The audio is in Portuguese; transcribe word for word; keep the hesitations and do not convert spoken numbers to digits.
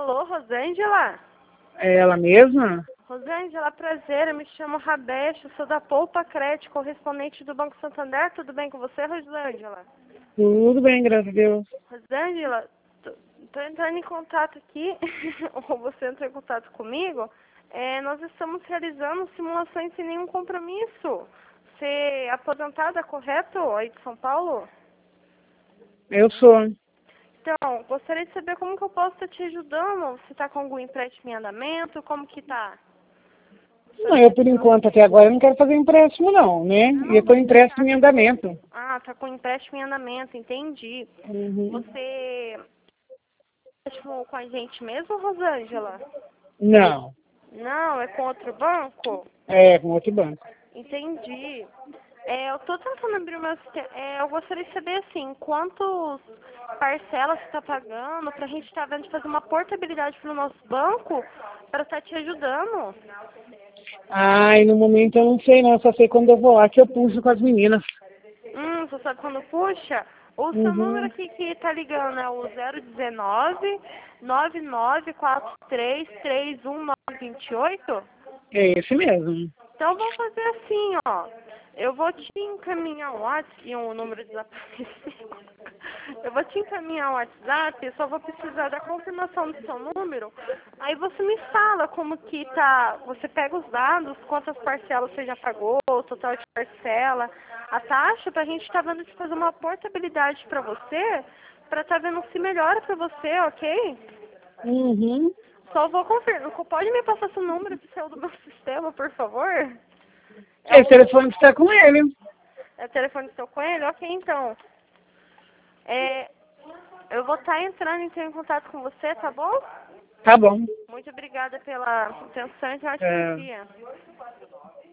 Alô, Rosângela? É ela mesma? Rosângela, prazer, eu me chamo Rabesh, sou da Poupa Crédito, correspondente do Banco Santander. Tudo bem com você, Rosângela? Tudo bem, graças a Deus. Rosângela, tô, tô entrando em contato aqui, ou você entrou em contato comigo. É, nós estamos realizando simulações sem nenhum compromisso. Você é aposentada, correto, aí de São Paulo? Eu sou. Então, gostaria de saber como que eu posso estar te ajudando. Você está com algum empréstimo em andamento? Como que tá? Não, eu por enquanto até agora eu não quero fazer empréstimo não, né? E eu tô empréstimo em andamento. Ah, tá com empréstimo em andamento, entendi. Uhum. Você empréstimo com a gente mesmo, Rosângela? Não, Não, é com outro banco? é com outro banco. Entendi. É, eu tô tentando abrir o meu sistema. É, eu gostaria de saber, assim, quantos parcelas você está pagando pra gente estar vendo de fazer uma portabilidade pro nosso banco para estar te ajudando. Ai, no momento eu não sei não, só sei quando eu vou lá que eu puxo com as meninas. Hum, você sabe quando puxa? O seu número Uhum. aqui que tá ligando é o zero um nove, nove nove quatro três, três um nove dois oito? É esse mesmo. Então vamos fazer assim, ó. Eu vou te encaminhar um WhatsApp e um número desaparecido. Eu vou te encaminhar um WhatsApp, eu só vou precisar da confirmação do seu número. Aí você me fala como que tá. Você pega os dados, quantas parcelas você já pagou, o total de parcela, a taxa, pra gente estar vendo de fazer uma portabilidade pra você, pra estar vendo se melhora pra você, ok? Uhum. Só vou confirmar. Pode me passar seu número que saiu do meu sistema, por favor? É Esse o, telefone está com ele. é o telefone do seu coelho? Ok, então. É, eu vou estar entrando então, em contato com você, tá bom? Tá bom. Muito obrigada pela atenção e tenha um ótimo É. dia.